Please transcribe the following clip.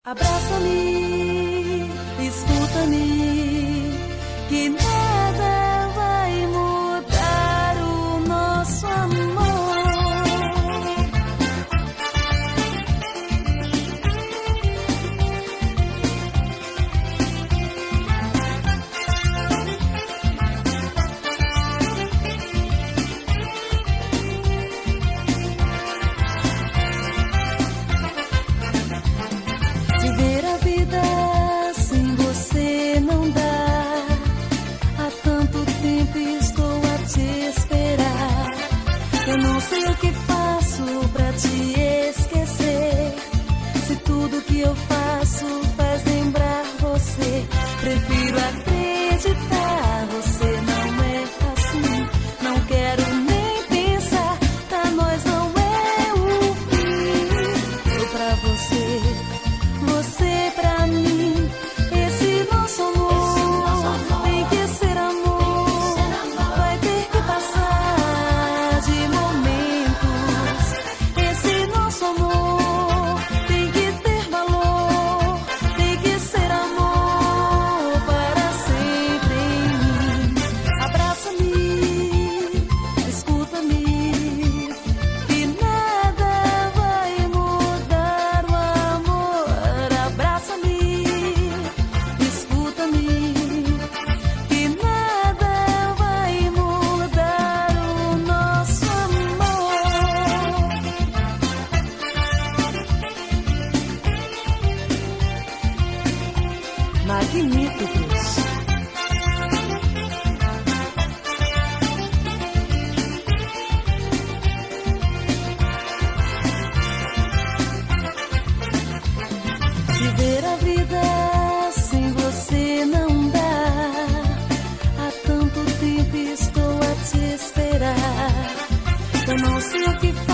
Abraça-me, escuta-me, que nada vai mudar o nosso amor. Viver a vida sem você não dá. Há tanto tempo estou a te esperar. Eu não sei o que faço pra te esquecer. Se tudo que eu faço faz lembrar você, prefiro acreditar. Você não é assim. Não quero nem pensar. Pra nós não é o fim. Eu pra você, você pra mim, esse nosso amor tem que ser amor, vai ter que passar de momentos. Esse nosso amor tem que ter valor, tem que ser amor para sempre em mim. Abraça-me, escuta-me, que nada vai mudar o amor. Abraça-me, escuta-me, que nada vai mudar o nosso amor. Magníficos. Viver a vida sem você não dá. Há tanto tempo estou a te esperar. Eu não sei o que